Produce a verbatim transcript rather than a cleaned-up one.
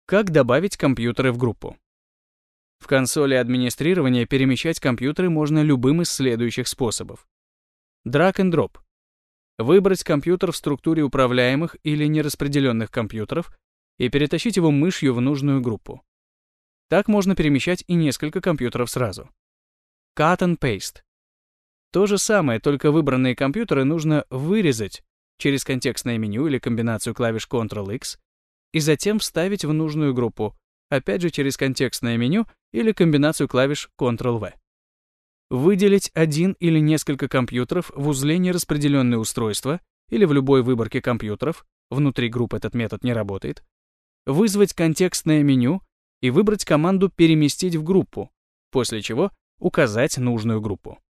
Как добавить компьютеры в группу? В консоли администрирования перемещать компьютеры можно любым из следующих способов. Drag and Drop. Выбрать компьютер в структуре управляемых или нераспределенных компьютеров и перетащить его мышью в нужную группу. Так можно перемещать и несколько компьютеров сразу. Cut and Paste. То же самое, только выбранные компьютеры нужно вырезать через контекстное меню или комбинацию клавиш контрол икс и затем вставить в нужную группу, опять же через контекстное меню или комбинацию клавиш контрол ви. Выделить один или несколько компьютеров в узле нераспределенные устройства или в любой выборке компьютеров, внутри групп этот метод не работает, вызвать контекстное меню и выбрать команду «Переместить в группу», после чего указать нужную группу.